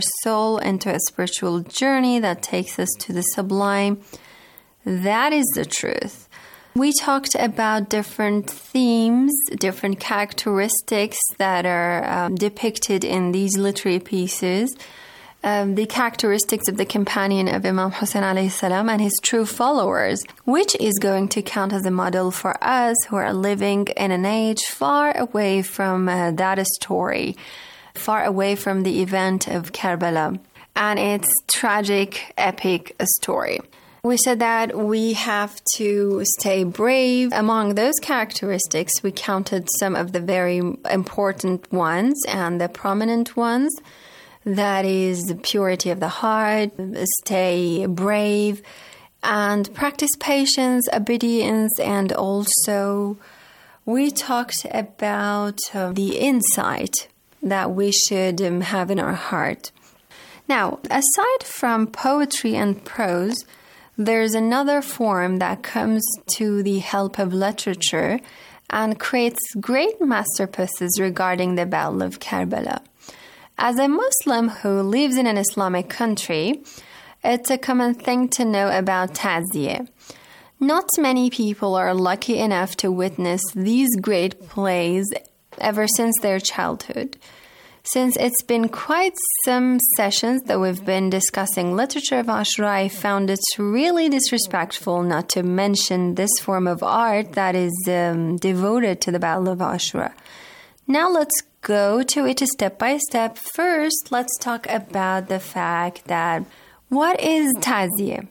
soul into a spiritual journey that takes us to the sublime. That is the truth. We talked about different themes, different characteristics that are depicted in these literary pieces. The characteristics of the companion of Imam Hussein alayhi salam and his true followers, which is going to count as a model for us who are living in an age far away from that story, far away from the event of Karbala and its tragic, epic story. We said that we have to stay brave. Among those characteristics, we counted some of the very important ones and the prominent ones. That is the purity of the heart, stay brave, and practice patience, obedience, and also we talked about the insight that we should have in our heart. Now, aside from poetry and prose, there's another form that comes to the help of literature and creates great masterpieces regarding the Battle of Karbala. As a Muslim who lives in an Islamic country, it's a common thing to know about Ta'ziyeh. Not many people are lucky enough to witness these great plays ever since their childhood. Since it's been quite some sessions that we've been discussing literature of Ashura, I found it really disrespectful not to mention this form of art that is devoted to the Battle of Ashura. Now let's go to it step by step. First, let's talk about the fact that what is Ta'ziyeh?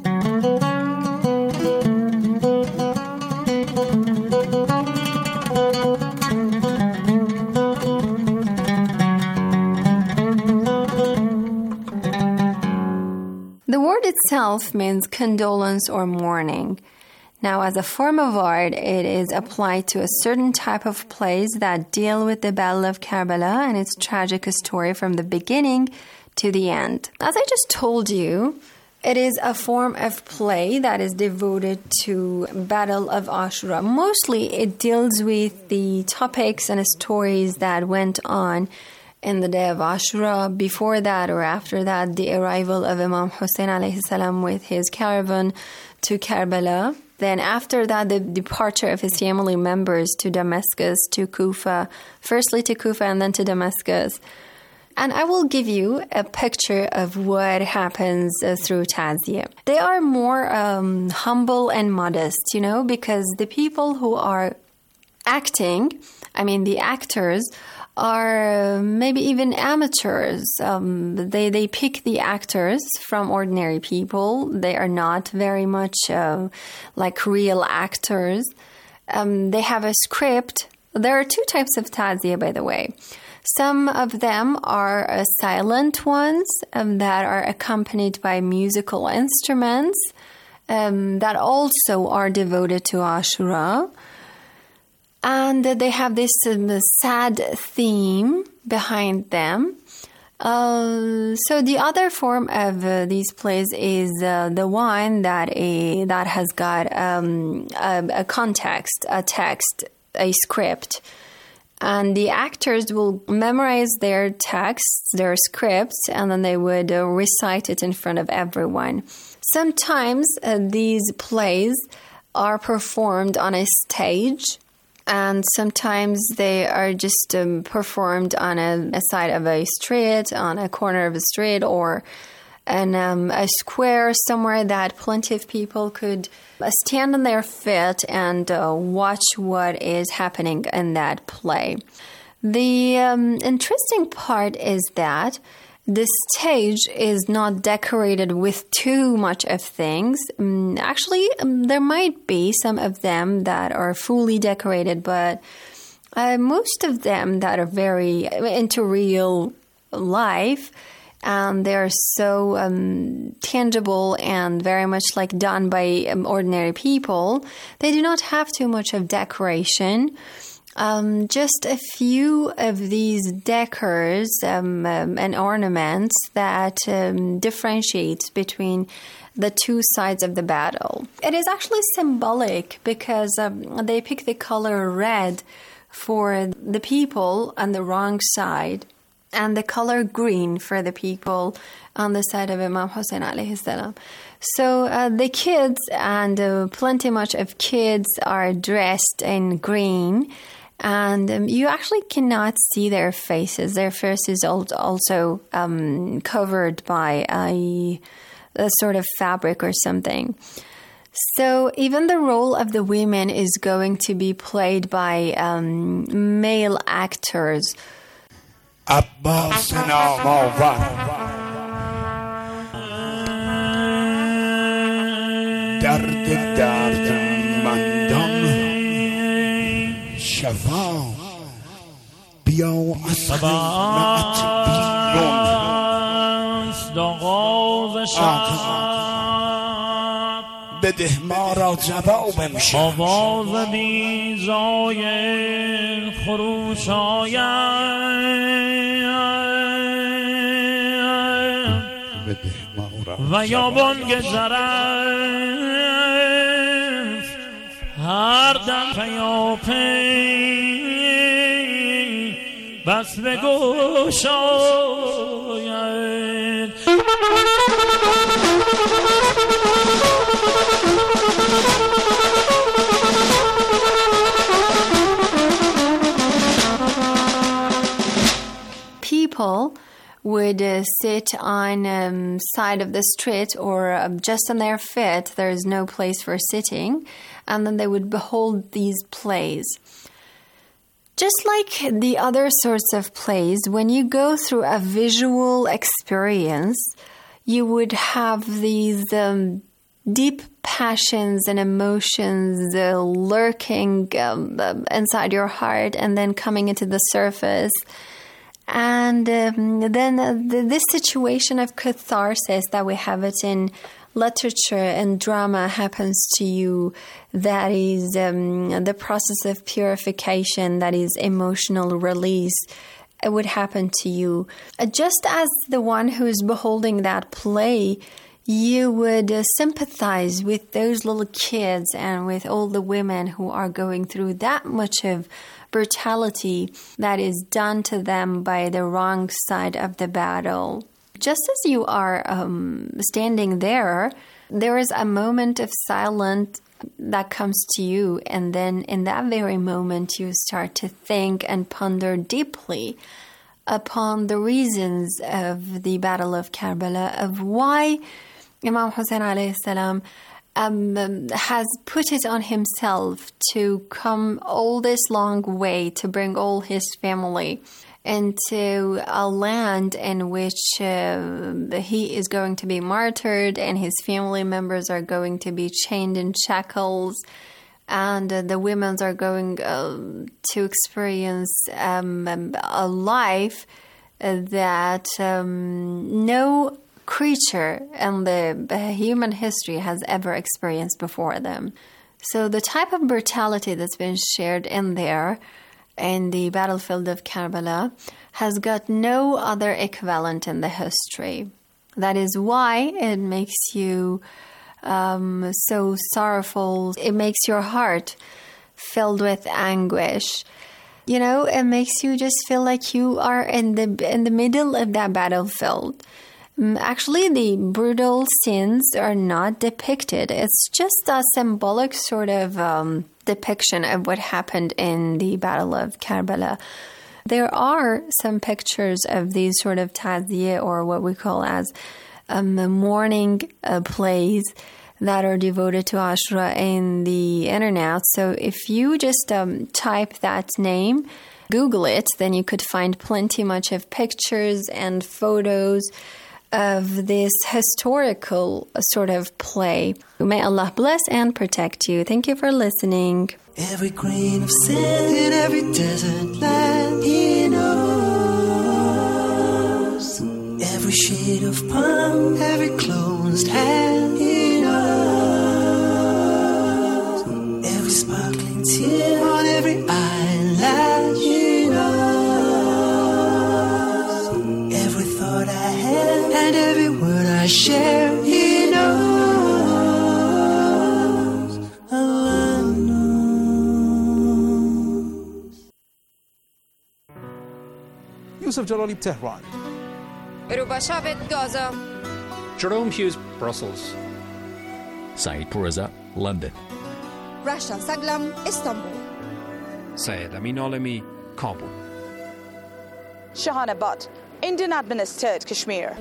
The word itself means condolence or mourning. Now, as a form of art, it is applied to a certain type of plays that deal with the Battle of Karbala and its tragic story from the beginning to the end. As I just told you, it is a form of play that is devoted to Battle of Ashura. Mostly, it deals with the topics and stories that went on in the day of Ashura. Before that or after that, the arrival of Imam Hussein alayhi salam with his caravan to Karbala. Then after that, the departure of his family members to Damascus, to Kufa, firstly to Kufa and then to Damascus. And I will give you a picture of what happens through Ta'ziyeh. They are more humble and modest, because the people who are acting, the actors, are maybe even amateurs. They pick the actors from ordinary people. They are not very much like real actors. They have a script. There are two types of Ta'ziyeh, by the way. Some of them are silent ones that are accompanied by musical instruments that also are devoted to Ashura. And they have this sad theme behind them. So the other form of these plays is the one that has got a context, a text, a script. And the actors will memorize their texts, their scripts, and then they would recite it in front of everyone. Sometimes these plays are performed on a stage, and sometimes they are just performed on a side of a street, on a corner of a street, or in a square somewhere that plenty of people could stand on their feet and watch what is happening in that play. The interesting part is that the stage is not decorated with too much of things. Actually, there might be some of them that are fully decorated, but most of them that are very into real life, and they're so tangible and very much like done by ordinary people, they do not have too much of decoration. Just a few of these decors and ornaments that differentiate between the two sides of the battle. It is actually symbolic because they pick the color red for the people on the wrong side, and the color green for the people on the side of Imam Hussein alayhi salam. So the kids and plenty much of kids are dressed in green, and you actually cannot see their faces. Their face is also covered by a sort of fabric or something. So even the role of the women is going to be played by male actors. عباس نام آور درد مندان شفا بیا از خدمت بیرون بده ما را جواب میشه آواز بیزای خروش و یا بانگ زرف هر دم پیاپی بس بگو شاید People would sit on side of the street or just on their feet. There is no place for sitting, and then they would behold these plays. Just like the other sorts of plays, when you go through a visual experience, you would have these deep passions and emotions lurking inside your heart and then coming into the surface. And then this situation of catharsis that we have it in literature and drama happens to you. That is the process of purification, that is emotional release. It would happen to you. Just as the one who is beholding that play, you would sympathize with those little kids and with all the women who are going through that much of brutality that is done to them by the wrong side of the battle. Just as you are standing there, there is a moment of silence that comes to you, and then in that very moment you start to think and ponder deeply upon the reasons of the Battle of Karbala, of why Imam Hussein alayhi salam has put it on himself to come all this long way to bring all his family into a land in which he is going to be martyred and his family members are going to be chained in shackles, and the women are going to experience a life that no creature in the human history has ever experienced before them. So the type of brutality that's been shared in there in the battlefield of Karbala has got no other equivalent in the history. That is why it makes you so sorrowful. It makes your heart filled with anguish. You know, it makes you just feel like you are in the middle of that battlefield. Actually, the brutal scenes are not depicted. It's just a symbolic sort of depiction of what happened in the Battle of Karbala. There are some pictures of these sort of taziyah, or what we call as mourning plays that are devoted to Ashura in the internet. So if you just type that name, Google it, then you could find plenty much of pictures and photos of this historical sort of play. May Allah bless and protect you. Thank you for listening. Every grain of sand in every desert land, He knows. Every shade of palm, every closed hand, He knows. Every sparkling tear on every eyelash, He knows. Every thought I have and every word I share, He knows. Allah knows. You Yusuf Jalali, Tehran. Rubashavet, Gaza. Jerome Hughes, Brussels. Saeed Pourreza, London. Rasha Saglam, Istanbul. Syed Amin Alami, Kabul. Shahana Butt, Indian administered Kashmir.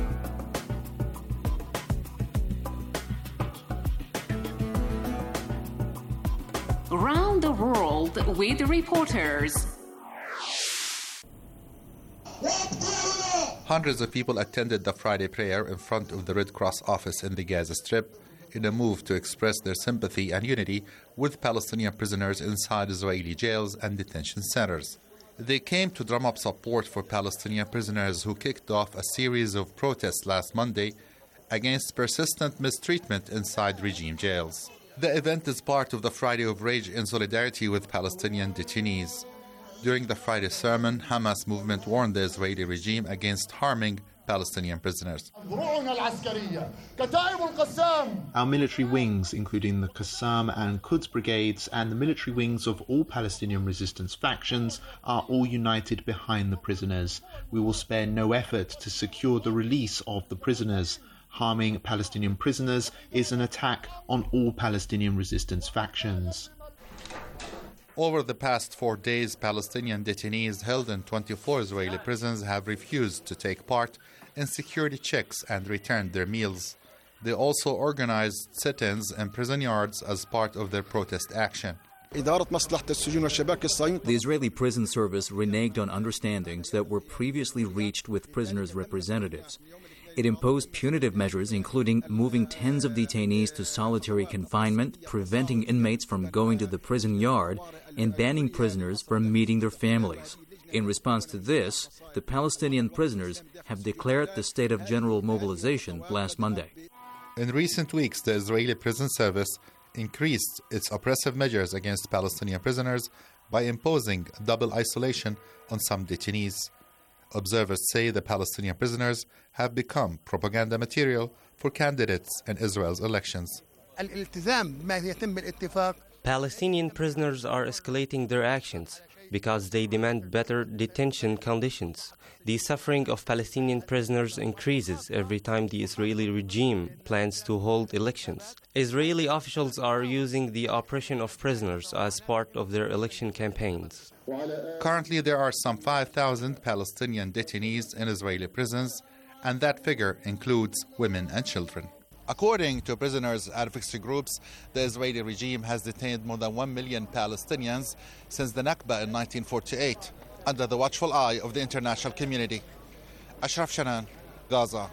Around the world with reporters. Hundreds of people attended the Friday prayer in front of the Red Cross office in the Gaza Strip in a move to express their sympathy and unity with Palestinian prisoners inside Israeli jails and detention centers. They came to drum up support for Palestinian prisoners who kicked off a series of protests last Monday against persistent mistreatment inside regime jails. The event is part of the Friday of Rage in solidarity with Palestinian detainees. During the Friday sermon, Hamas movement warned the Israeli regime against harming Palestinian prisoners. Our military wings, including the Qassam and Quds brigades and the military wings of all Palestinian resistance factions, are all united behind the prisoners. We will spare no effort to secure the release of the prisoners. Harming Palestinian prisoners is an attack on all Palestinian resistance factions. Over the past 4 days, Palestinian detainees held in 24 Israeli prisons have refused to take part in security checks and returned their meals. They also organized sit-ins in prison yards as part of their protest action. The Israeli prison service reneged on understandings that were previously reached with prisoners' representatives. It imposed punitive measures, including moving tens of detainees to solitary confinement, preventing inmates from going to the prison yard, and banning prisoners from meeting their families. In response to this, the Palestinian prisoners have declared the state of general mobilization last Monday. In recent weeks, the Israeli prison service increased its oppressive measures against Palestinian prisoners by imposing double isolation on some detainees. Observers say the Palestinian prisoners have become propaganda material for candidates in Israel's elections. Palestinian prisoners are escalating their actions because they demand better detention conditions. The suffering of Palestinian prisoners increases every time the Israeli regime plans to hold elections. Israeli officials are using the oppression of prisoners as part of their election campaigns. Currently, there are some 5,000 Palestinian detainees in Israeli prisons, and that figure includes women and children. According to prisoners' advocacy groups, the Israeli regime has detained more than 1 million Palestinians since the Nakba in 1948, under the watchful eye of the international community. Ashraf Shanan, Gaza.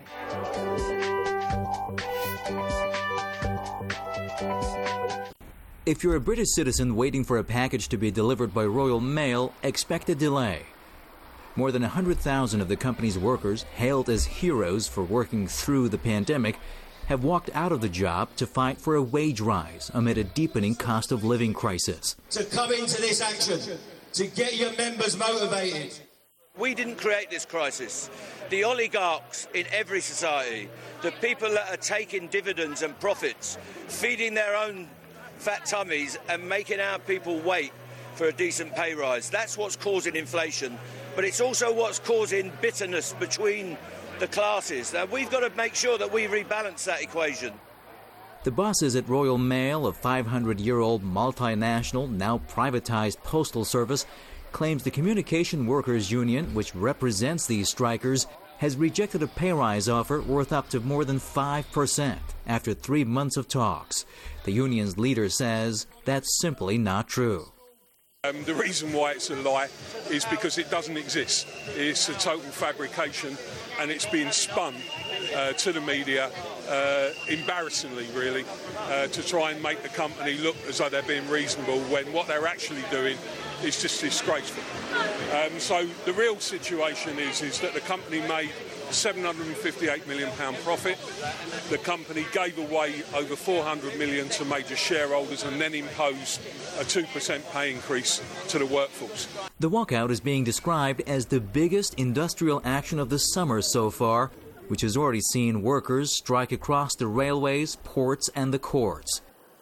If you're a British citizen waiting for a package to be delivered by Royal Mail, expect a delay. More than 100,000 of the company's workers, hailed as heroes for working through the pandemic, have walked out of the job to fight for a wage rise amid a deepening cost of living crisis. To come into this action, to get your members motivated. We didn't create this crisis. The oligarchs in every society, the people that are taking dividends and profits, feeding their own fat tummies and making our people wait for a decent pay rise. That's what's causing inflation, but it's also what's causing bitterness between the classes. Now, we've got to make sure that we rebalance that equation. The bosses at Royal Mail, a 500-year-old multinational, now privatized postal service, claims the Communication Workers Union, which represents these strikers, has rejected a pay rise offer worth up to more than 5% after 3 months of talks. The union's leader says that's simply not true. The reason why it's a lie is because it doesn't exist. It's a total fabrication, and it's been spun to the media, embarrassingly really, to try and make the company look as though they're being reasonable when what they're actually doing is just disgraceful. So the real situation is that the company made £758 million profit. The company gave away over £400 million to major shareholders and then imposed a 2% pay increase to the workforce. The walkout is being described as the biggest industrial action of the summer so far, which has already seen workers strike across the railways, ports, and the courts.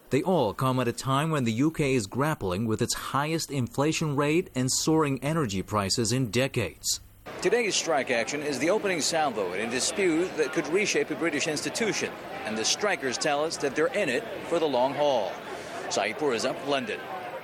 They all come at a time when the UK is grappling with its highest inflation rate and soaring energy prices in decades. Today's strike action is the opening salvo in a dispute that could reshape a British institution, and the strikers tell us that they're in it for the long haul. Saeed Pourreza, London.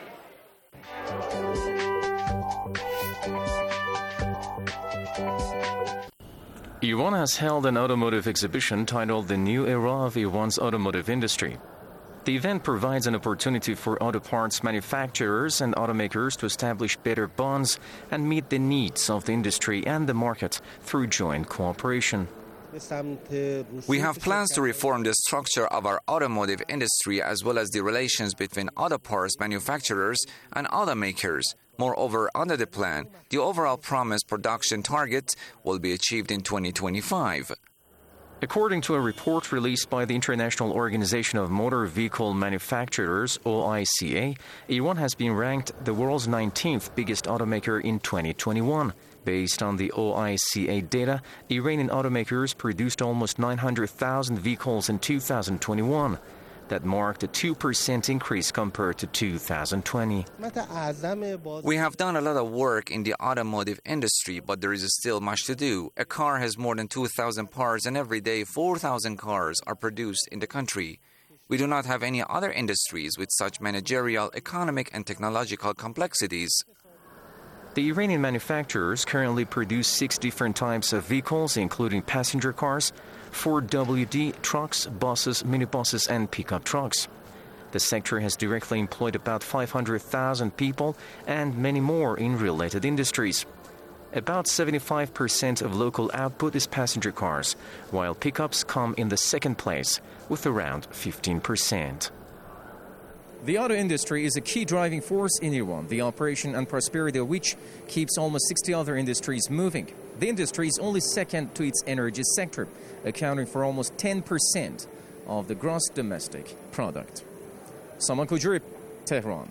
E1 has held an automotive exhibition titled The New Era of E1's Automotive Industry. The event provides an opportunity for auto parts manufacturers and automakers to establish better bonds and meet the needs of the industry and the market through joint cooperation. We have plans to reform the structure of our automotive industry as well as the relations between auto parts manufacturers and automakers. Moreover, under the plan, the overall promised production target will be achieved in 2025. According to a report released by the International Organization of Motor Vehicle Manufacturers, OICA, E1 has been ranked the world's 19th biggest automaker in 2021. Based on the OICA data, Iranian automakers produced almost 900,000 vehicles in 2021. That marked a 2% increase compared to 2020. We have done a lot of work in the automotive industry, but there is still much to do. A car has more than 2,000 parts, and every day 4,000 cars are produced in the country. We do not have any other industries with such managerial, economic, and technological complexities. The Iranian manufacturers currently produce 6 different types of vehicles, including passenger cars, 4 WD trucks, buses, minibuses, and pickup trucks. The sector has directly employed about 500,000 people and many more in related industries. About 75% of local output is passenger cars, while pickups come in the second place with around 15%. The auto industry is a key driving force in Iran, the operation and prosperity of which keeps almost 60 other industries moving. The industry is only second to its energy sector, accounting for almost 10% of the gross domestic product. Saman Kujuri, Tehran.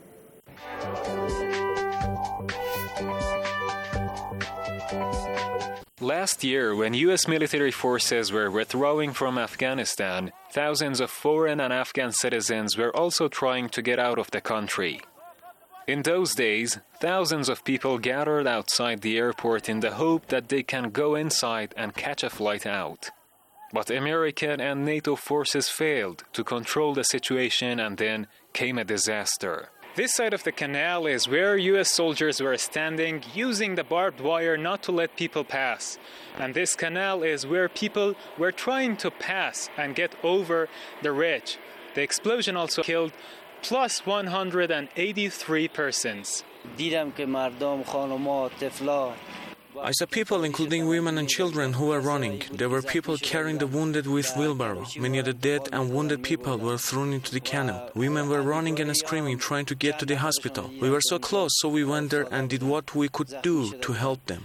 Last year, when U.S. military forces were withdrawing from Afghanistan, thousands of foreign and Afghan citizens were also trying to get out of the country. In those days, thousands of people gathered outside the airport in the hope that they can go inside and catch a flight out. But American and NATO forces failed to control the situation, and then came a disaster. This side of the canal is where U.S. soldiers were standing, using the barbed wire not to let people pass. And this canal is where people were trying to pass and get over the ridge. The explosion also killed plus 183 persons. I saw people, including women and children, who were running. There were people carrying the wounded with wheelbarrows. Many of the dead and wounded people were thrown into the canal. Women were running and screaming, trying to get to the hospital. We were so close, so we went there and did what we could do to help them.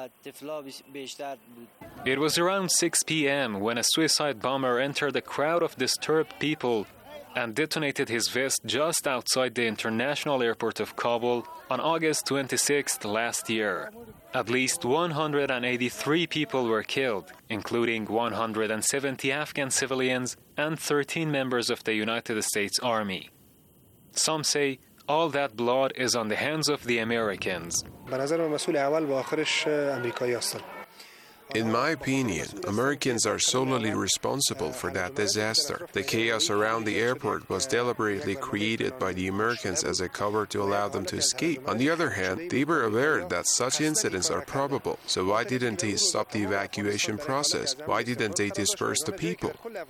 It was around 6 p.m. when a suicide bomber entered a crowd of disturbed people and detonated his vest just outside the international airport of Kabul on August 26th last year. At least 183 people were killed, including 170 Afghan civilians and 13 members of the United States Army. Some say all that blood is on the hands of the Americans. In my opinion, Americans are solely responsible for that disaster. The chaos around the airport was deliberately created by the Americans as a cover to allow them to escape. On the other hand, they were aware that such incidents are probable. So why didn't they stop the evacuation process? Why didn't they disperse the people?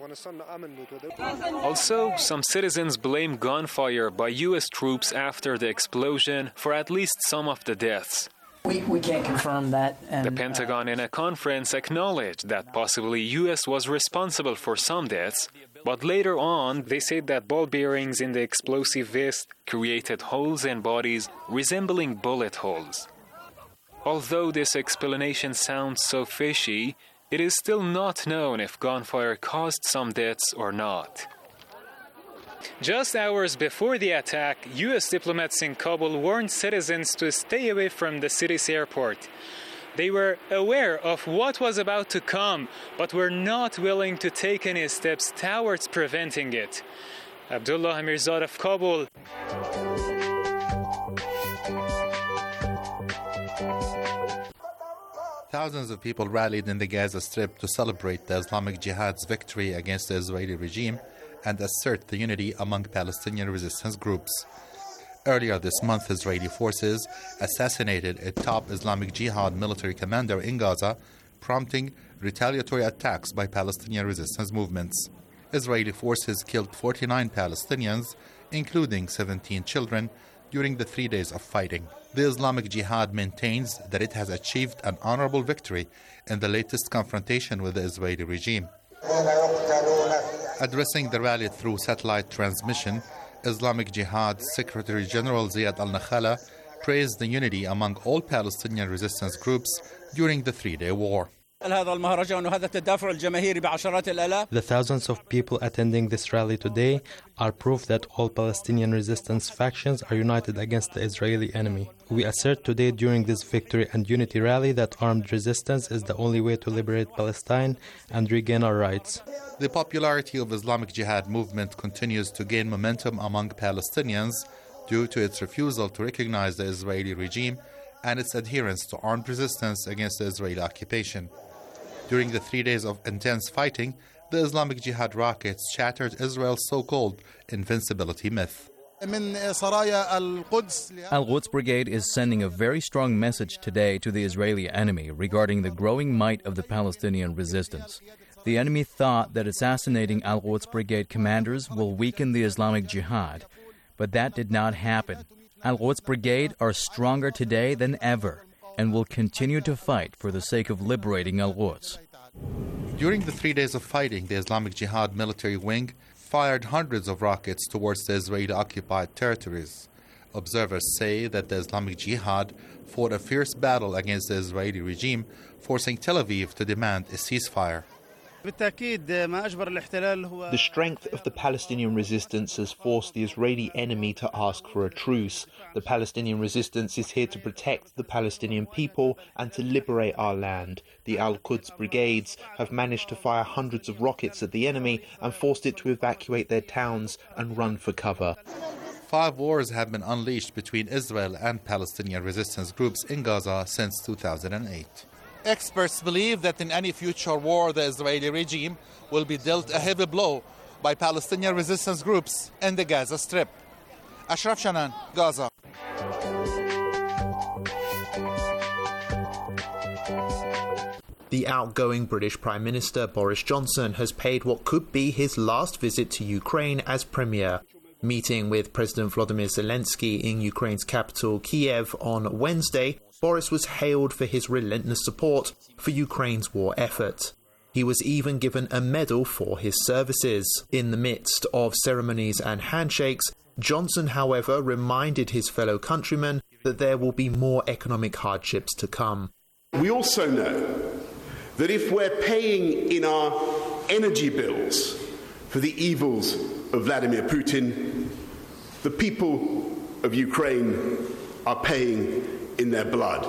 Also, some citizens blame gunfire by U.S. troops after the explosion for at least some of the deaths. We can't confirm that. The Pentagon in a conference acknowledged that possibly U.S. was responsible for some deaths, but later on they said that ball bearings in the explosive vest created holes in bodies resembling bullet holes. Although this explanation sounds so fishy, it is still not known if gunfire caused some deaths or not. Just hours before the attack, U.S. diplomats in Kabul warned citizens to stay away from the city's airport. They were aware of what was about to come, but were not willing to take any steps towards preventing it. Abdullah Mirzadeh, Kabul. Thousands of people rallied in the Gaza Strip to celebrate the Islamic Jihad's victory against the Israeli regime and assert the unity among Palestinian resistance groups. Earlier this month, Israeli forces assassinated a top Islamic Jihad military commander in Gaza, prompting retaliatory attacks by Palestinian resistance movements. Israeli forces killed 49 Palestinians, including 17 children, during the 3 days of fighting. The Islamic Jihad maintains that it has achieved an honorable victory in the latest confrontation with the Israeli regime. Addressing the rally through satellite transmission, Islamic Jihad Secretary General Ziad al-Nakhala praised the unity among all Palestinian resistance groups during the 3-day war. The thousands of people attending this rally today are proof that all Palestinian resistance factions are united against the Israeli enemy. We assert today during this victory and unity rally that armed resistance is the only way to liberate Palestine and regain our rights. The popularity of Islamic Jihad movement continues to gain momentum among Palestinians due to its refusal to recognize the Israeli regime and its adherence to armed resistance against the Israeli occupation. During the 3 days of intense fighting, the Islamic Jihad rockets shattered Israel's so-called invincibility myth. Al-Quds Brigade is sending a very strong message today to the Israeli enemy regarding the growing might of the Palestinian resistance. The enemy thought that assassinating Al-Quds Brigade commanders will weaken the Islamic Jihad, but that did not happen. Al-Quds Brigade are stronger today than ever and will continue to fight for the sake of liberating Al-Quds. During the 3 days of fighting, the Islamic Jihad military wing fired hundreds of rockets towards the Israeli-occupied territories. Observers say that the Islamic Jihad fought a fierce battle against the Israeli regime, forcing Tel Aviv to demand a ceasefire. The strength of the Palestinian resistance has forced the Israeli enemy to ask for a truce. The Palestinian resistance is here to protect the Palestinian people and to liberate our land. The Al-Quds brigades have managed to fire hundreds of rockets at the enemy and forced it to evacuate their towns and run for cover. 5 wars have been unleashed between Israel and Palestinian resistance groups in Gaza since 2008. Experts believe that in any future war, the Israeli regime will be dealt a heavy blow by Palestinian resistance groups in the Gaza Strip. Ashraf Shanan, Gaza. The outgoing British Prime Minister Boris Johnson has paid what could be his last visit to Ukraine as Premier. Meeting with President Volodymyr Zelensky in Ukraine's capital, Kiev, on Wednesday, Boris was hailed for his relentless support for Ukraine's war effort. He was even given a medal for his services. In the midst of ceremonies and handshakes, Johnson, however, reminded his fellow countrymen that there will be more economic hardships to come. We also know that if we're paying in our energy bills for the evils of Vladimir Putin, the people of Ukraine are paying in their blood.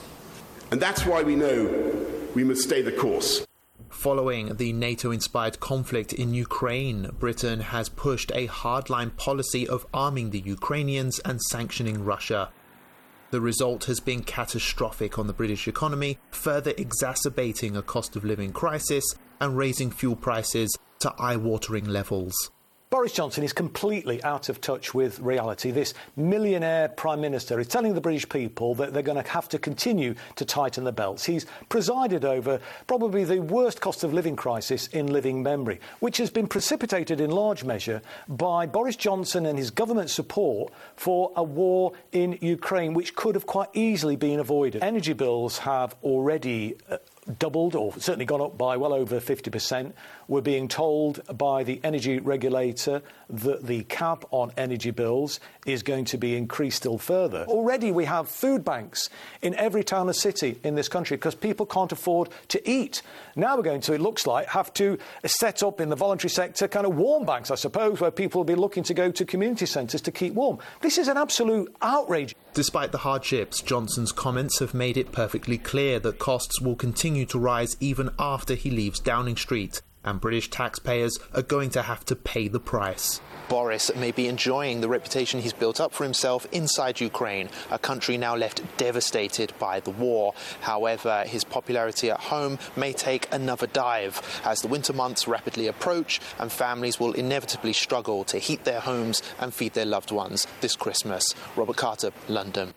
And that's why we know we must stay the course. Following the NATO-inspired conflict in Ukraine, Britain has pushed a hardline policy of arming the Ukrainians and sanctioning Russia. The result has been catastrophic on the British economy, further exacerbating a cost of living crisis and raising fuel prices to eye-watering levels. Boris Johnson is completely out of touch with reality. This millionaire Prime Minister is telling the British people that they're going to have to continue to tighten the belts. He's presided over probably the worst cost of living crisis in living memory, which has been precipitated in large measure by Boris Johnson and his government support for a war in Ukraine, which could have quite easily been avoided. Energy bills have already doubled, or certainly gone up by well over 50%. We're being told by the energy regulator that the cap on energy bills is going to be increased still further. Already we have food banks in every town and city in this country because people can't afford to eat. Now we're going to, it looks like, have to set up in the voluntary sector kind of warm banks, I suppose, where people will be looking to go to community centres to keep warm. This is an absolute outrage. Despite the hardships, Johnson's comments have made it perfectly clear that costs will continue to rise even after he leaves Downing Street. and British taxpayers are going to have to pay the price. Boris may be enjoying the reputation he's built up for himself inside Ukraine, a country now left devastated by the war. However, his popularity at home may take another dive as the winter months rapidly approach and families will inevitably struggle to heat their homes and feed their loved ones this Christmas. Robert Carter, London.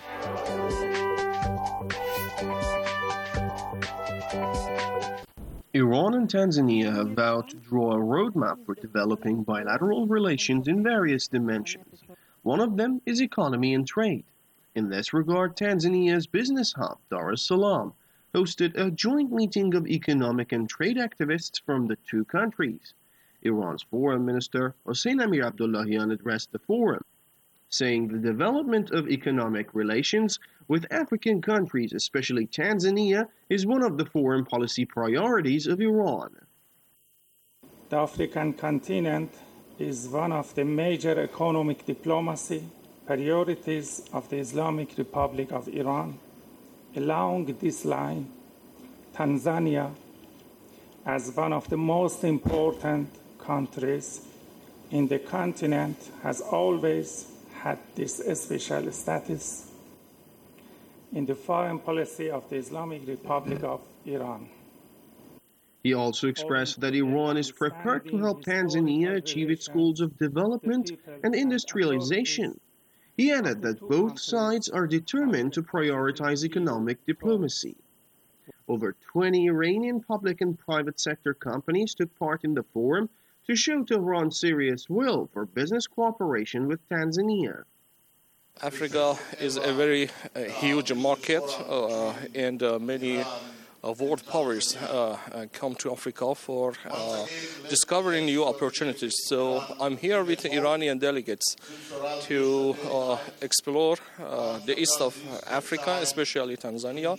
Iran and Tanzania have vowed to draw a roadmap for developing bilateral relations in various dimensions. One of them is economy and trade. In this regard, Tanzania's business hub, Dar es Salaam, hosted a joint meeting of economic and trade activists from the two countries. Iran's Foreign Minister Hossein Amir-Abdollahian addressed the forum, saying the development of economic relations with African countries, especially Tanzania, is one of the foreign policy priorities of Iran. The African continent is one of the major economic diplomacy priorities of the Islamic Republic of Iran. Along this line, Tanzania, as one of the most important countries in the continent, has always had this special status in the foreign policy of the Islamic Republic of Iran. He also expressed that Iran is prepared to help Tanzania achieve its goals of development and industrialization. He added that both sides are determined to prioritize economic diplomacy. Over 20 Iranian public and private sector companies took part in the forum to show Tehran's serious will for business cooperation with Tanzania. Africa is a very huge market, and many world powers come to Africa for discovering new opportunities. So I'm here with the Iranian delegates to explore the east of Africa, especially Tanzania,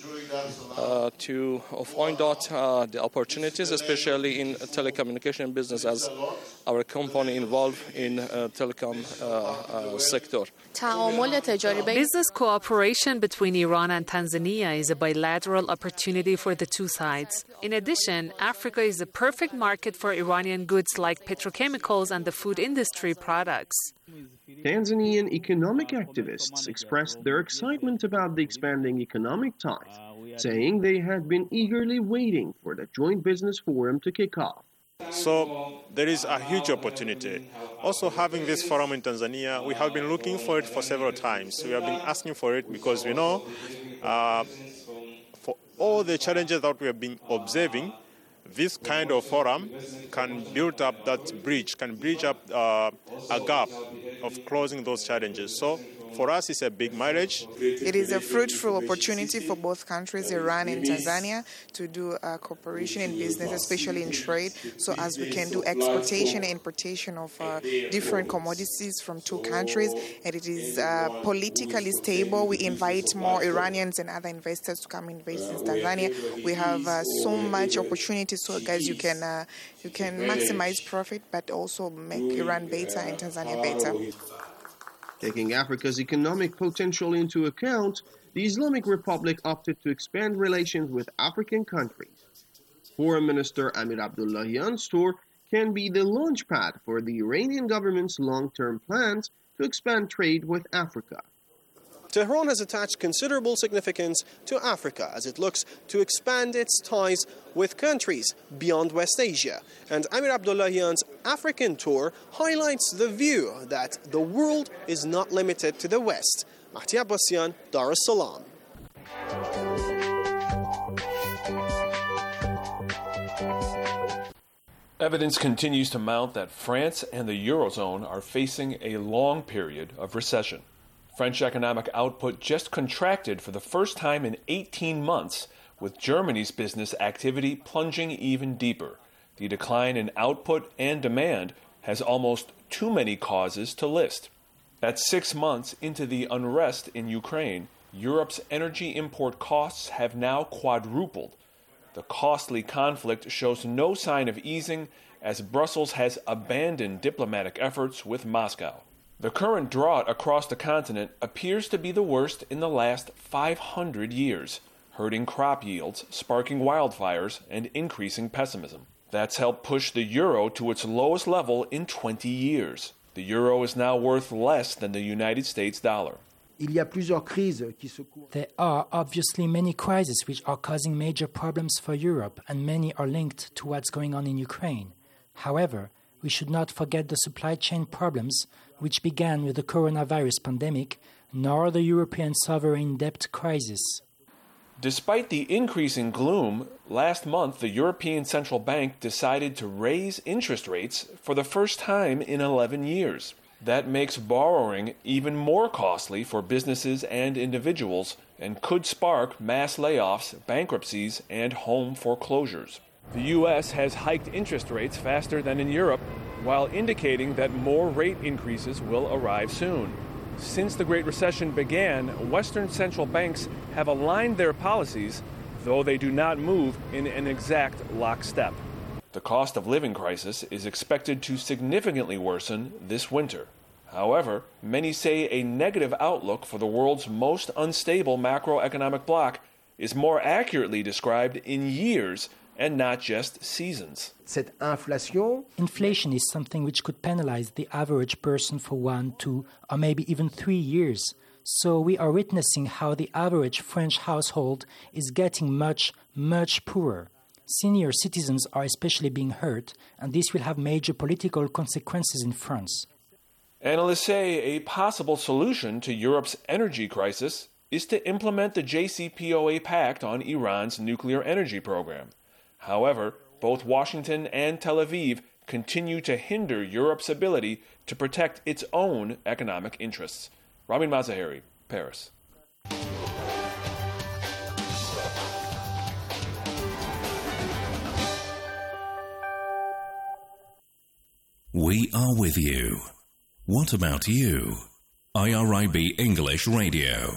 to find out the opportunities, especially in telecommunication business, as our company involved in telecom sector. Business cooperation between Iran and Tanzania is a bilateral opportunity for the two sides. In addition, Africa is a perfect market for Iranian goods like petrochemicals and the food industry products. Tanzanian economic activists expressed their excitement about the expanding economic ties, saying they had been eagerly waiting for the joint business forum to kick off. So there is a huge opportunity. Also, having this forum in Tanzania, we have been looking for it for several times. We have been asking for it because we know for all the challenges that we have been observing, this kind of forum can build up that bridge, can bridge up a gap of closing those challenges. So for us, it's a big mileage. It is a fruitful opportunity for both countries, Iran and Tanzania, to do cooperation in business, especially in trade, so as we can do exportation and importation of different commodities from two countries. And it is politically stable. We invite more Iranians and other investors to come invest in Tanzania. We have so much opportunity, so guys, you can maximize profit, but also make Iran better and Tanzania better. Taking Africa's economic potential into account, the Islamic Republic opted to expand relations with African countries. Foreign Minister Amir-Abdollahian's tour can be the launchpad for the Iranian government's long-term plans to expand trade with Africa. Tehran has attached considerable significance to Africa as it looks to expand its ties with countries beyond West Asia. And Amir-Abdollahian's African tour highlights the view that the world is not limited to the West. Mahdi Abbasian, Dar es Salaam. Evidence continues to mount that France and the Eurozone are facing a long period of recession. French economic output just contracted for the first time in 18 months, with Germany's business activity plunging even deeper. The decline in output and demand has almost too many causes to list. At 6 months into the unrest in Ukraine, Europe's energy import costs have now quadrupled. The costly conflict shows no sign of easing as Brussels has abandoned diplomatic efforts with Moscow. The current drought across the continent appears to be the worst in the last 500 years, hurting crop yields, sparking wildfires, and increasing pessimism. That's helped push the euro to its lowest level in 20 years. The euro is now worth less than the United States dollar. There are obviously many crises which are causing major problems for Europe, and many are linked to what's going on in Ukraine. However, we should not forget the supply chain problems which began with the coronavirus pandemic, nor the European sovereign debt crisis. Despite the increasing gloom, last month the European Central Bank decided to raise interest rates for the first time in 11 years. That makes borrowing even more costly for businesses and individuals and could spark mass layoffs, bankruptcies, and home foreclosures. The U.S. has hiked interest rates faster than in Europe, while indicating that more rate increases will arrive soon. Since the Great Recession began, Western central banks have aligned their policies, though they do not move in an exact lockstep. The cost of living crisis is expected to significantly worsen this winter. However, many say a negative outlook for the world's most unstable macroeconomic bloc is more accurately described in years and not just seasons. Inflation is something which could penalize the average person for 1, 2, or maybe even 3 years. So we are witnessing how the average French household is getting much, much poorer. Senior citizens are especially being hurt, and this will have major political consequences in France. Analysts say a possible solution to Europe's energy crisis is to implement the JCPOA pact on Iran's nuclear energy program. However, both Washington and Tel Aviv continue to hinder Europe's ability to protect its own economic interests. Ramin Mazaheri, Paris. We are with you. What about you? IRIB English Radio.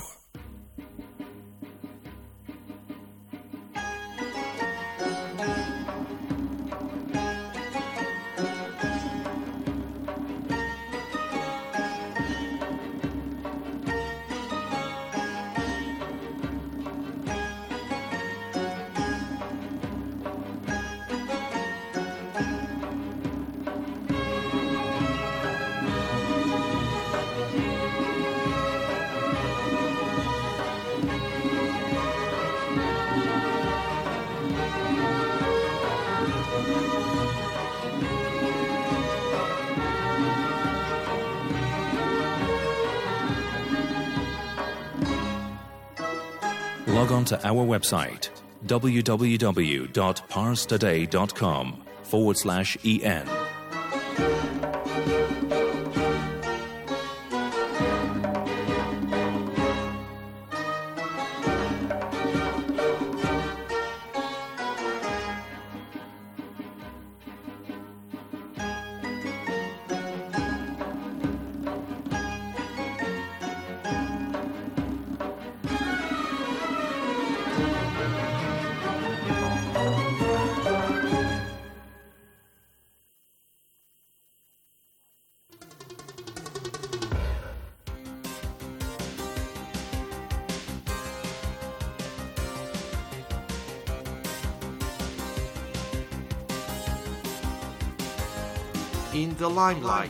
Log on to our website, www.parstoday.com/en. In the limelight.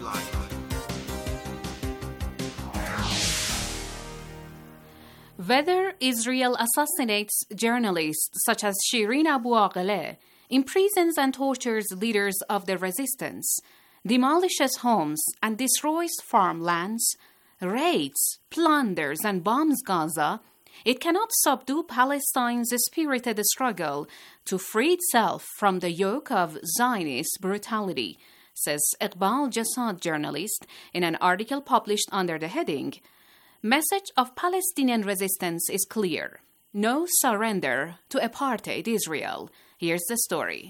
Whether Israel assassinates journalists such as Shirin Abu Akleh, imprisons and tortures leaders of the resistance, demolishes homes and destroys farmlands, raids, plunders and bombs Gaza, it cannot subdue Palestine's spirited struggle to free itself from the yoke of Zionist brutality, says Iqbal Jasad, journalist, in an article published under the heading, "Message of Palestinian resistance is clear. No surrender to apartheid Israel." Here's the story.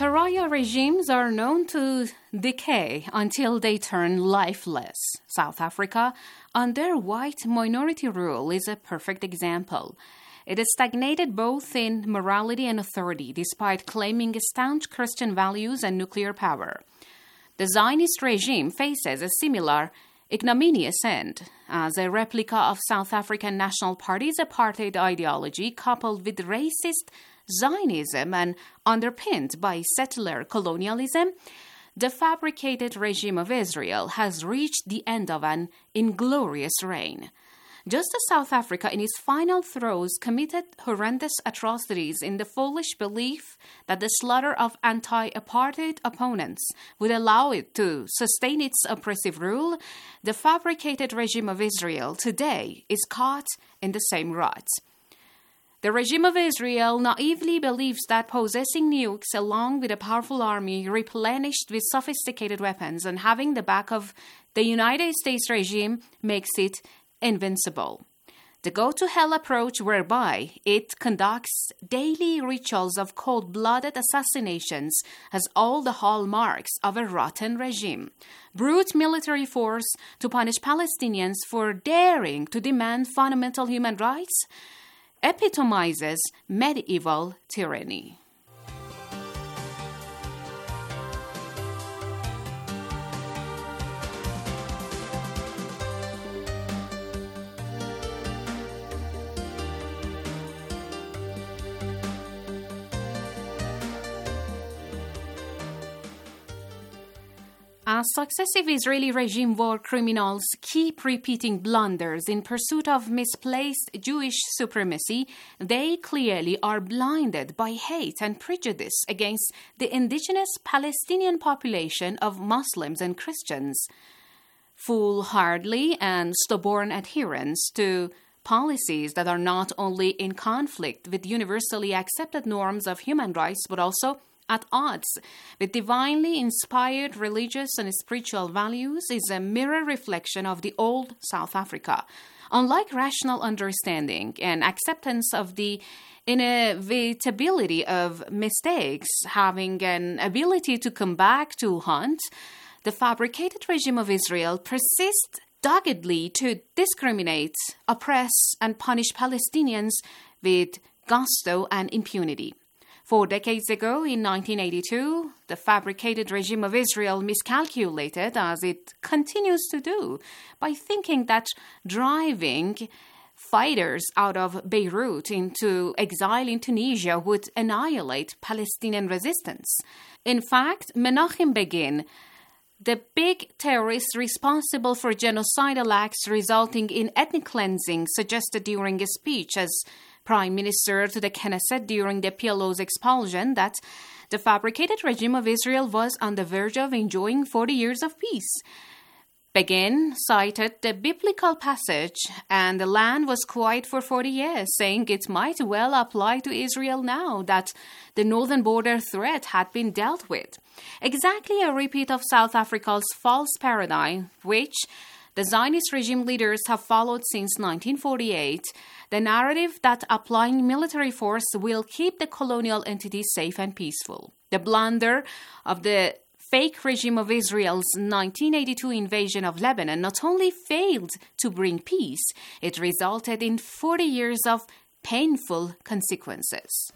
Pariah regimes are known to decay until they turn lifeless. South Africa, under white minority rule, is a perfect example. It has stagnated both in morality and authority, despite claiming staunch Christian values and nuclear power. The Zionist regime faces a similar ignominious end, as a replica of South African National Party's apartheid ideology coupled with racist Zionism and underpinned by settler colonialism. The fabricated regime of Israel has reached the end of an inglorious reign. Just as South Africa in its final throes committed horrendous atrocities in the foolish belief that the slaughter of anti-apartheid opponents would allow it to sustain its oppressive rule, the fabricated regime of Israel today is caught in the same rut. The regime of Israel naively believes that possessing nukes along with a powerful army replenished with sophisticated weapons and having the back of the United States regime makes it invincible. The go-to-hell approach whereby it conducts daily rituals of cold-blooded assassinations has all the hallmarks of a rotten regime. Brute military force to punish Palestinians for daring to demand fundamental human rights epitomizes medieval tyranny. As successive Israeli regime war criminals keep repeating blunders in pursuit of misplaced Jewish supremacy, they clearly are blinded by hate and prejudice against the indigenous Palestinian population of Muslims and Christians. Foolhardy and stubborn adherence to policies that are not only in conflict with universally accepted norms of human rights, but also at odds with divinely inspired religious and spiritual values is a mirror reflection of the old South Africa. Unlike rational understanding and acceptance of the inevitability of mistakes, having an ability to come back to haunt, the fabricated regime of Israel persists doggedly to discriminate, oppress, and punish Palestinians with gusto and impunity. 4 decades ago, in 1982, the fabricated regime of Israel miscalculated, as it continues to do, by thinking that driving fighters out of Beirut into exile in Tunisia would annihilate Palestinian resistance. In fact, Menachem Begin, the big terrorist responsible for genocidal acts resulting in ethnic cleansing, suggested during a speech as Prime Minister to the Knesset during the PLO's expulsion that the fabricated regime of Israel was on the verge of enjoying 40 years of peace. Begin cited the biblical passage, and the land was quiet for 40 years, saying it might well apply to Israel now that the northern border threat had been dealt with. Exactly a repeat of South Africa's false paradigm, which the Zionist regime leaders have followed since 1948, the narrative that applying military force will keep the colonial entity safe and peaceful. The blunder of the fake regime of Israel's 1982 invasion of Lebanon not only failed to bring peace, it resulted in 40 years of painful consequences.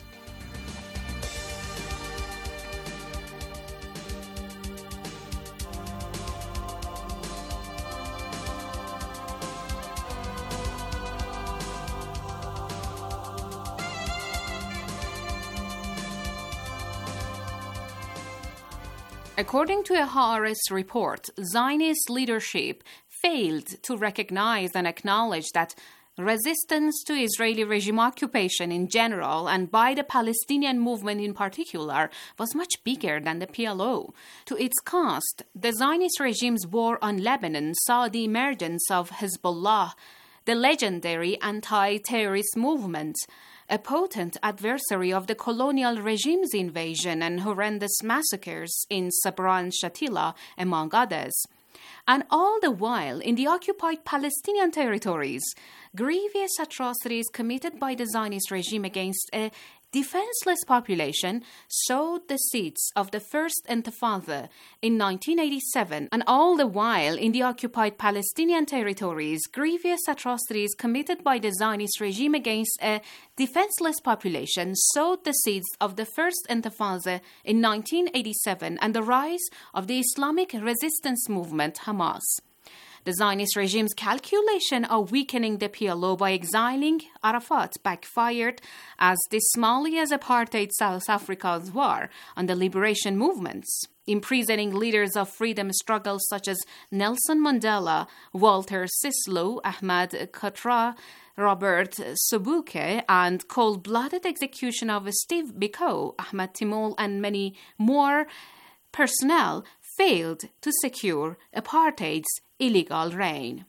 According to a Haaretz report, Zionist leadership failed to recognize and acknowledge that resistance to Israeli regime occupation in general and by the Palestinian movement in particular was much bigger than the PLO. To its cost, the Zionist regime's war on Lebanon saw the emergence of Hezbollah, the legendary anti-terrorist movement, a potent adversary of the colonial regime's invasion and horrendous massacres in Sabra and Shatila, among others. And all the while, in the occupied Palestinian territories, grievous atrocities committed by the Zionist regime against a defenseless population sowed the seeds of the First Intifada in 1987, and all the while in the occupied Palestinian territories, grievous atrocities committed by the Zionist regime against a defenseless population sowed the seeds of the First Intifada in 1987 and the rise of the Islamic resistance movement Hamas. The Zionist regime's calculation of weakening the PLO by exiling Arafat backfired as dismally as apartheid South Africa's war on the liberation movements. Imprisoning leaders of freedom struggles such as Nelson Mandela, Walter Sisulu, Ahmad Katra, Robert Sobukwe, and cold-blooded execution of Steve Biko, Ahmad Timol, and many more personnel failed to secure apartheid's illegal reign.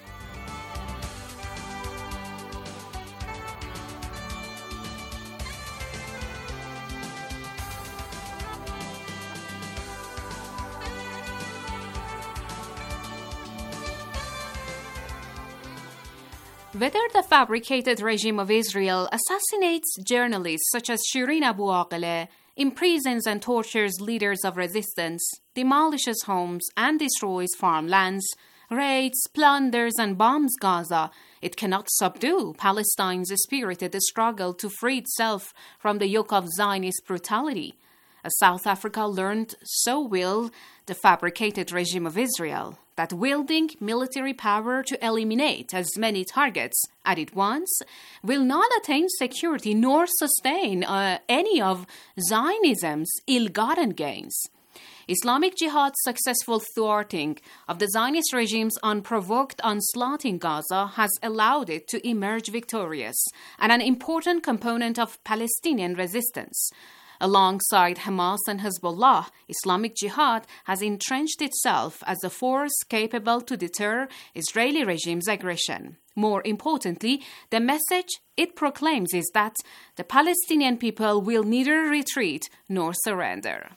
Whether the fabricated regime of Israel assassinates journalists such as Shireen Abu Akleh, imprisons and tortures leaders of resistance, demolishes homes and destroys farmlands, raids, plunders and bombs Gaza, it cannot subdue Palestine's spirited struggle to free itself from the yoke of Zionist brutality. As South Africa learned, so will the fabricated regime of Israel, that wielding military power to eliminate as many targets at once will not attain security nor sustain any of Zionism's ill-gotten gains. Islamic Jihad's successful thwarting of the Zionist regime's unprovoked onslaught in Gaza has allowed it to emerge victorious and an important component of Palestinian resistance. Alongside Hamas and Hezbollah, Islamic Jihad has entrenched itself as a force capable to deter Israeli regime's aggression. More importantly, the message it proclaims is that the Palestinian people will neither retreat nor surrender.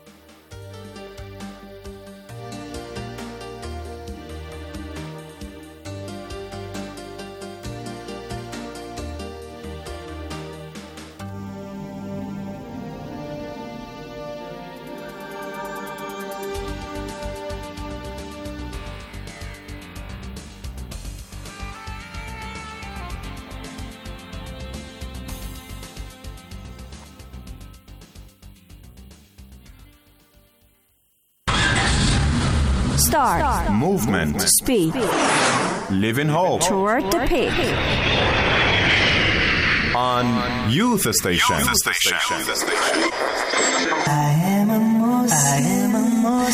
Start. Movement. Speak. Live in hope. Toward the peak. On Youth Station. I am a Muslim.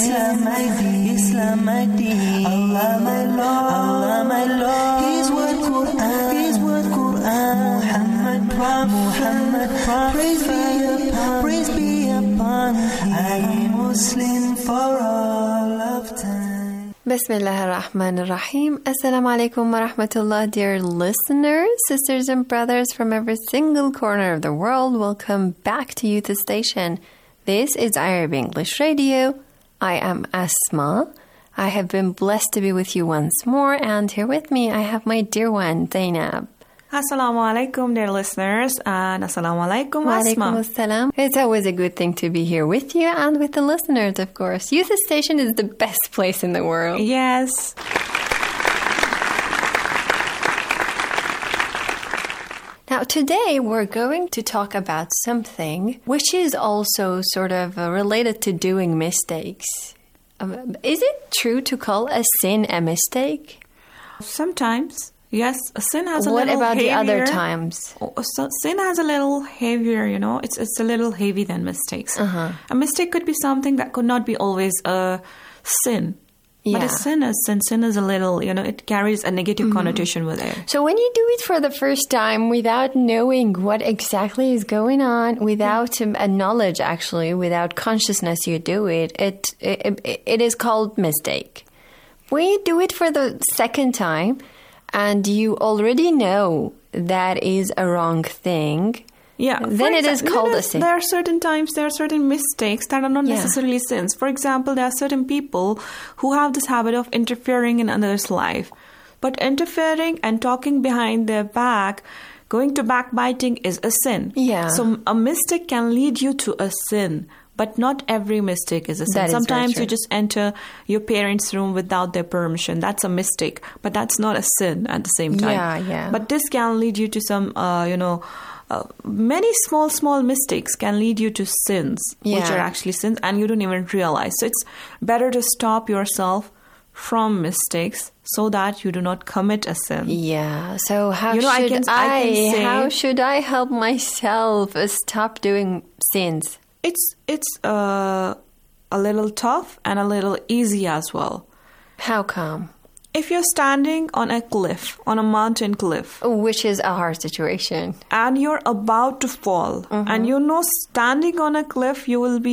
Islam my deen. Allah my Lord. His word Quran. Muhammad Prophet. Praise be upon him. I am Muslim for all of time. Bismillah ar-Rahman ar-Rahim. Assalamu alaikum wa rahmatullah, dear listeners, sisters and brothers from every single corner of the world. Welcome back to Youth Station. This is IRB English Radio. I am Asma. I have been blessed to be with you once more, and here with me I have my dear one, Zainab. Assalamu alaikum, dear listeners, and assalamu alaikum, Asma. Wa alaikum assalam. It's always a good thing to be here with you and with the listeners, of course. Youth Station is the best place in the world. Yes. Now, today we're going to talk about something which is also sort of related to doing mistakes. Is it true to call a sin a mistake? Sometimes. Yes, a sin has a what little about heavier. the other times? Sin has a little heavier, you know. It's a little heavy than mistakes. Uh-huh. A mistake could be something that could not be always a sin. Yeah. But a sin is sin. Sin is a little, you know, it carries a negative connotation with it. So when you do it for the first time without knowing what exactly is going on, without a knowledge actually, without consciousness you do it, it is called mistake. When you do it for the second time, and you already know that is a wrong thing, then it is called a sin. There are certain times, there are certain mistakes that are not necessarily sins. For example, there are certain people who have this habit of interfering in others' life. But interfering and talking behind their back Going to backbiting is a sin. Yeah. So a mistake can lead you to a sin, but not every mistake is a sin. Sometimes you just enter your parents' room without their permission. That's a mistake, but that's not a sin at the same time. Yeah. But this can lead you to some, many small mistakes can lead you to sins, which are actually sins, and you don't even realize. So it's better to stop yourself from mistakes so that you do not commit a sin. Yeah. So how should I help myself stop doing sins? It's a little tough and a little easy as well. How come? If you're standing on a cliff, on a mountain cliff, which is a hard situation, and you're about to fall, and standing on a cliff,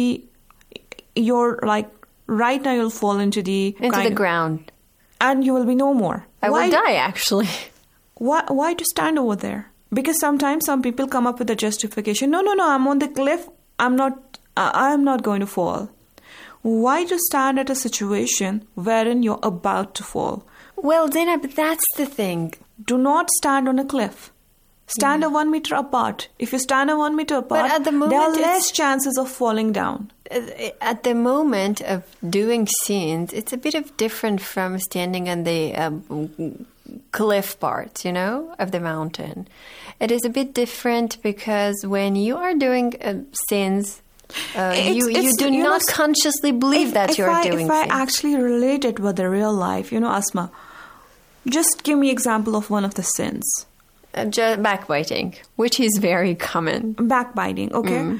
right now you'll fall into the ground, and you will be no more. I will die, actually. Why to stand over there? Because sometimes some people come up with a justification. No, I'm on the cliff. I'm not going to fall. Why to stand at a situation wherein you're about to fall? Well, Zainab, that's the thing. Do not stand on a cliff. Stand 1 meter apart. If you stand 1 meter apart, but at the moment, there are less chances of falling down. At the moment of doing sins, it's a bit of different from standing on the cliff part, of the mountain. It is a bit different because when you are doing sins, you do not consciously believe that you are doing things. If I actually relate it with the real life, Asma, just give me an example of one of the sins. Backbiting, which is very common. Backbiting, okay.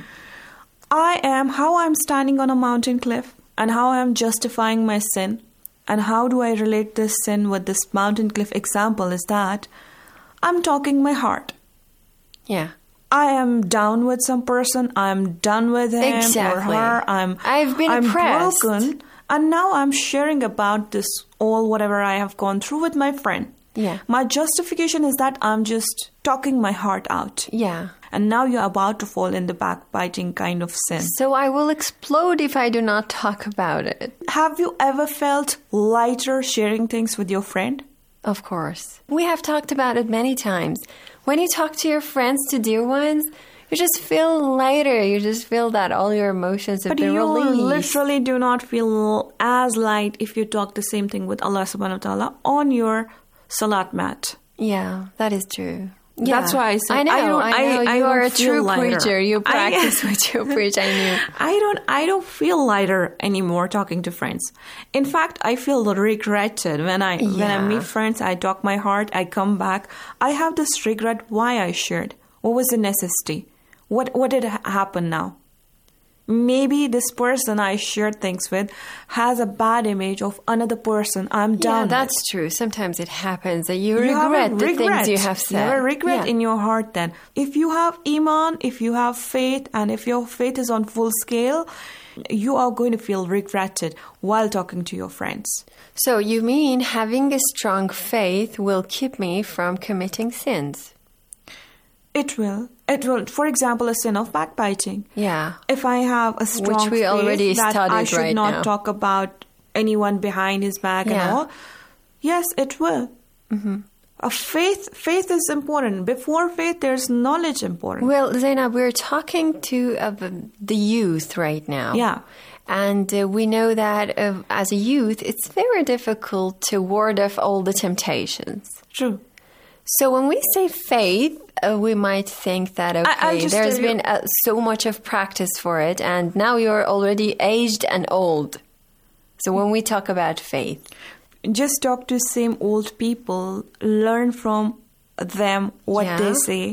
How I'm standing on a mountain cliff and how I'm justifying my sin and how do I relate this sin with this mountain cliff example is that I'm talking my heart. Yeah. I am down with some person. I'm done with him or her. I've been oppressed. Broken, and now I'm sharing about this whatever I have gone through with my friend. Yeah. My justification is that I'm just talking my heart out. Yeah. And now you're about to fall in the backbiting kind of sin. So I will explode if I do not talk about it. Have you ever felt lighter sharing things with your friend? Of course. We have talked about it many times. When you talk to your friends, to dear ones, you just feel lighter. You just feel that all your emotions have been released. But you literally do not feel as light if you talk the same thing with Allah subhanahu wa ta'ala on your salat mat. Yeah, that is true. Yeah. That's why I say I know. You are a true preacher. You practice what you preach. I knew. I don't feel lighter anymore talking to friends. In fact, I feel regretted when I meet friends. I talk my heart. I come back. I have this regret why I shared. What was the necessity? What did happen now? Maybe this person I shared things with has a bad image of another person I'm done with. Yeah, that's true. Sometimes it happens that you regret the things you have said. You have a regret in your heart then. If you have iman, if you have faith, and if your faith is on full scale, you are going to feel regretted while talking to your friends. So you mean having a strong faith will keep me from committing sins? It will. For example, a sin of backbiting. Yeah. If I have a strong faith that I should not talk about anyone behind his back and all, yes, it will. Mm-hmm. Faith is important. Before faith, there's knowledge important. Well, Zainab, we're talking to the youth right now. Yeah. And we know that as a youth, it's very difficult to ward off all the temptations. True. So when we say faith, we might think that, okay, there's been so much of practice for it, and now you're already aged and old. So when we talk about faith, just talk to same old people, learn from them what they say,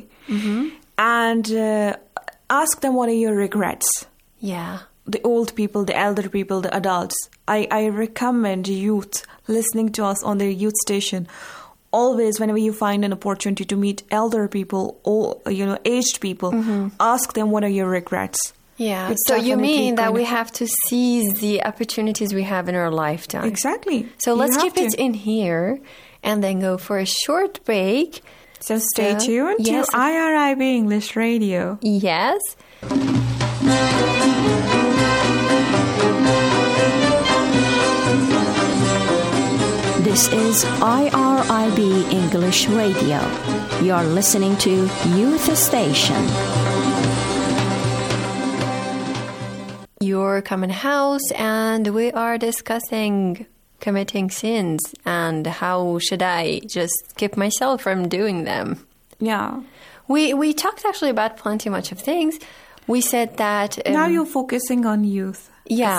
and ask them what are your regrets. Yeah. The old people, the elder people, the adults. I recommend youth listening to us on the youth station. Always, whenever you find an opportunity to meet elder people or aged people, ask them what are your regrets. Yeah. So you mean that we have to seize the opportunities we have in our lifetime? Exactly. So let's keep it in here and then go for a short break. So stay tuned to IRIB English Radio. Yes. This is IRIB English Radio. You're listening to Youth Station. Your Common House, and we are discussing committing sins and how should I just keep myself from doing them. Yeah. We talked actually about plenty much of things. We said that... now you're focusing on youth.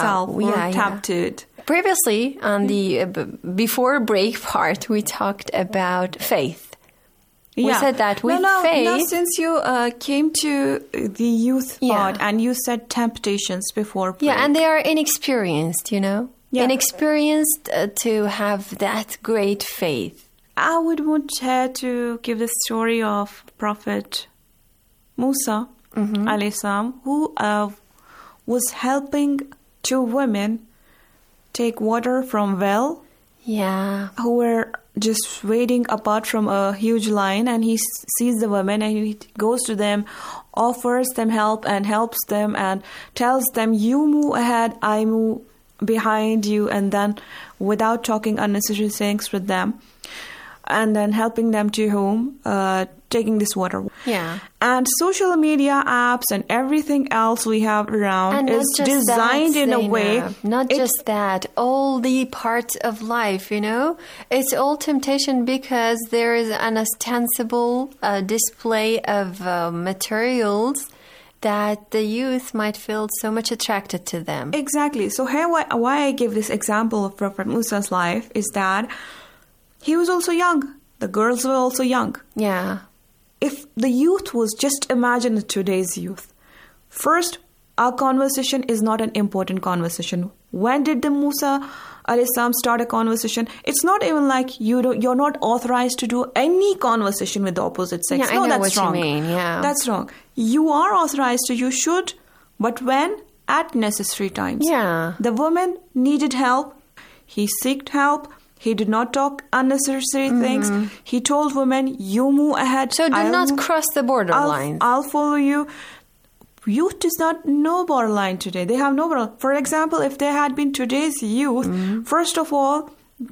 Tempted. Previously, on the before break part, we talked about faith. We said that with faith... Now, since you came to the youth part and you said temptations before break. Yeah, and they are inexperienced, you know? Yeah. Inexperienced to have that great faith. I would want to give the story of Prophet Musa, alayhi salam, who was helping two women take water from well. Yeah. Who were just waiting apart from a huge line, and he sees the women and he goes to them, offers them help and helps them and tells them, you move ahead, I move behind you, and then without talking unnecessary things with them, and then helping them to home, taking this water. Yeah. And social media apps and everything else we have around is designed in a way. Not just that, all the parts of life, you know, it's all temptation because there is an ostensible display of materials that the youth might feel so much attracted to them. Exactly. So here, why I give this example of Prophet Musa's life is that he was also young. The girls were also young. Yeah. If the youth was, just imagine today's youth. First, our conversation is not an important conversation. When did the Musa alayhi salam start a conversation? It's not even like you're not authorized to do any conversation with the opposite sex. Yeah, I know that's wrong. You mean. Yeah. That's wrong. You are authorized to, you should, but when? At necessary times. Yeah. The woman needed help. He sought help. He did not talk unnecessary things. He told women, you move ahead. So do not cross the borderline. I'll follow you. Youth does not know borderline today. They have no borderline. For example, if there had been today's youth, first of all,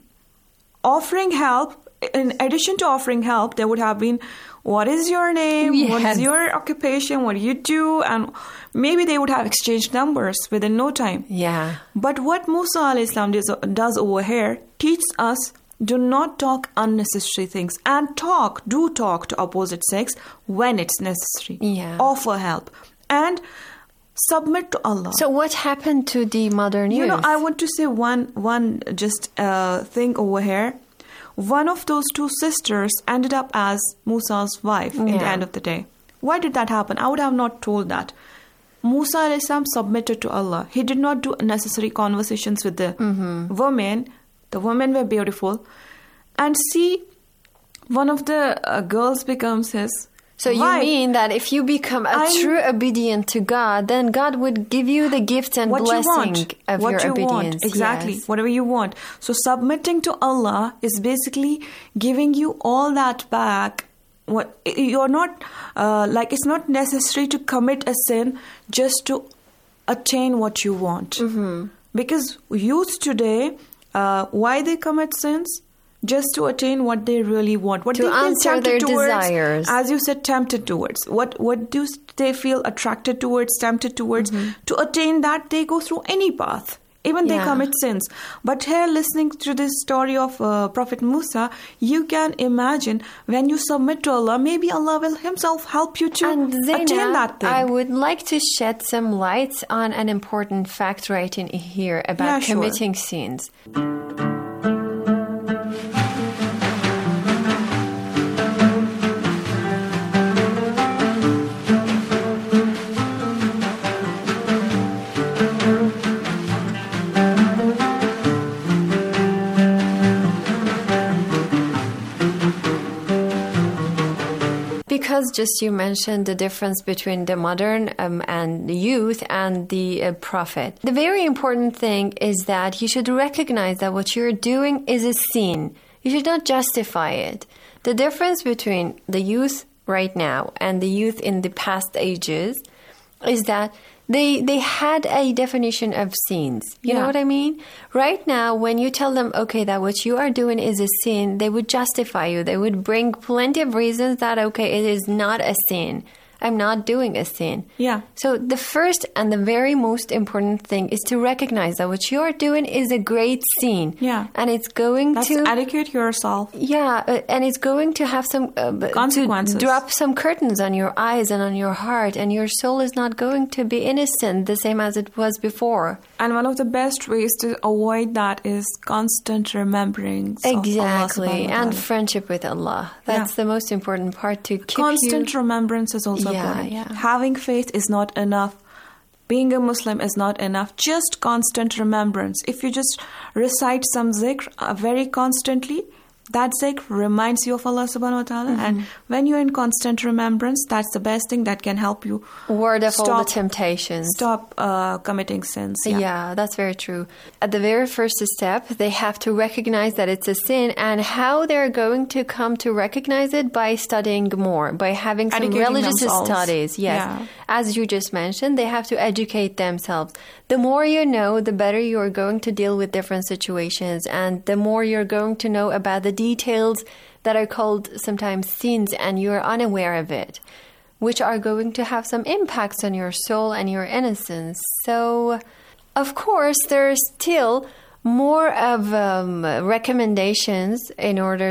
offering help, in addition to offering help, there would have been, what is your name? Yes. What is your occupation? What do you do? And maybe they would have exchanged numbers within no time. Yeah. But what Musa alayhi salam does over here teaches us, do not talk unnecessary things, and do talk to opposite sex when it's necessary. Yeah. Offer help and submit to Allah. So what happened to the modern youth? You know, I want to say one just thing over here. One of those two sisters ended up as Musa's wife in the end of the day. Why did that happen? I would have not told that. Musa alayhi salam submitted to Allah. He did not do unnecessary conversations with the women. The women were beautiful. And see, one of the girls becomes his So you mean that if you become true obedient to God, then God would give you the gift and blessing of your obedience. Exactly. Yes. Whatever you want. So submitting to Allah is basically giving you all that back. You're not, it's not necessary to commit a sin just to attain what you want. Because youth today, why they commit sins? Just to attain what they really want. What to they feel answer their towards, desires. As you said, tempted towards. What do they feel attracted towards, tempted towards? To attain that, they go through any path. Even they commit sins. But here, listening to this story of Prophet Musa, you can imagine when you submit to Allah, maybe Allah will himself help you to attain that thing. I would like to shed some light on an important fact right in here about committing sins. Because just you mentioned the difference between the modern and the youth and the prophet. The very important thing is that you should recognize that what you're doing is a sin. You should not justify it. The difference between the youth right now and the youth in the past ages is that they had a definition of sins. You know what I mean? Right now, when you tell them, okay, that what you are doing is a sin, they would justify you. They would bring plenty of reasons that, okay, it is not a sin. I'm not doing a sin. Yeah. So the first and the very most important thing is to recognize that what you're doing is a great sin. Yeah. And it's going to educate yourself. Yeah, and it's going to have some consequences. To drop some curtains on your eyes and on your heart, and your soul is not going to be innocent the same as it was before. And one of the best ways to avoid that is constant remembering. Exactly, and friendship with Allah. That's the most important part to keep constant remembrance is also important. Having faith is not enough. Being a Muslim is not enough. Just constant remembrance. If you just recite some zikr very constantly, that zikr reminds you of Allah subhanahu wa ta'ala. And when you're in constant remembrance, that's the best thing that can help you ward off all the temptations. Stop committing sins. Yeah, that's very true. At the very first step, they have to recognize that it's a sin, and how they're going to come to recognize it by studying more, by having some religious studies. Yes. Yeah. As you just mentioned, they have to educate themselves. The more you know, the better you're going to deal with different situations, and the more you're going to know about the details that are called sometimes sins and you're unaware of it, which are going to have some impacts on your soul and your innocence. So, of course, there's still more of recommendations in order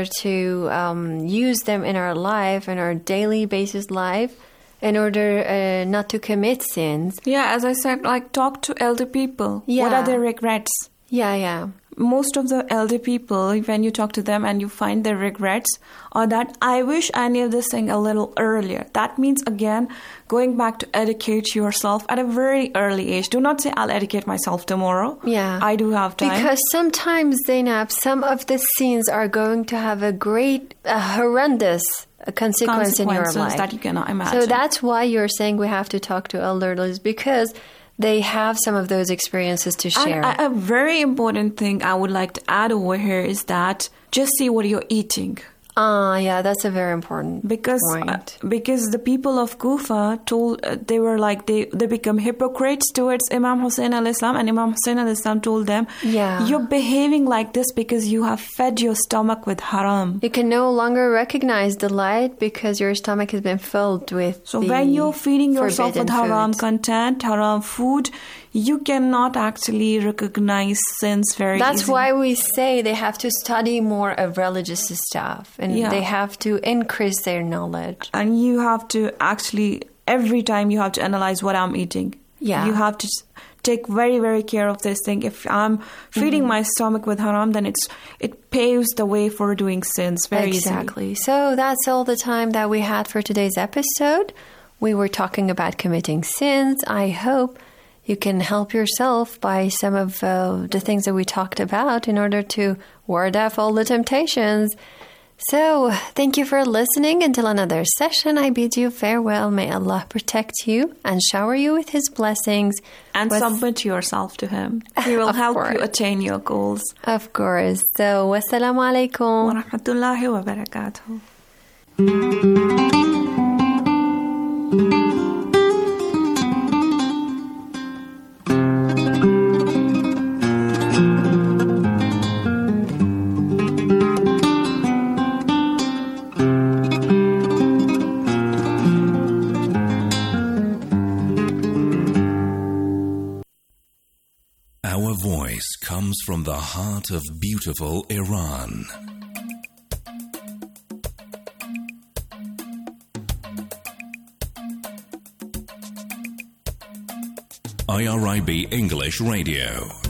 to use them in our life, in our daily basis life, in order not to commit sins. Yeah, as I said, like talk to elder people. Yeah. What are their regrets? Yeah. Most of the elder people, when you talk to them and you find their regrets, or that I wish I knew this thing a little earlier. That means, again, going back to educate yourself at a very early age. Do not say, I'll educate myself tomorrow. Yeah. I do have time. Because sometimes, Zainab, some of the sins are going to have a great, horrendous consequence in your life. That you cannot imagine. So that's why you're saying we have to talk to elders, because they have some of those experiences to share. And a very important thing I would like to add over here is that just see what you're eating. Yeah, that's a very important point. Because the people of Kufa told, they were like, they become hypocrites towards Imam Hussein al-Islam, and Imam Hussein al-Islam told them, you're behaving like this because you have fed your stomach with haram. You can no longer recognize the light because your stomach has been filled with So when you're feeding yourself with haram content, haram food, you cannot actually recognize sins very easily. That's why we say they have to study more of religious stuff, and they have to increase their knowledge. And you have to actually, every time you have to analyze what I'm eating. Yeah. You have to take very, very care of this thing. If I'm feeding my stomach with haram, then it paves the way for doing sins very easily. So that's all the time that we had for today's episode. We were talking about committing sins. I hope you can help yourself by some of the things that we talked about in order to ward off all the temptations. So, thank you for listening. Until another session, I bid you farewell. May Allah protect you and shower you with His blessings. And submit yourself to Him. He will help you attain your goals. Of course. So, wassalamu alaikum. Wa rahmatullahi wa barakatuh. Our voice comes from the heart of beautiful Iran. IRIB English Radio.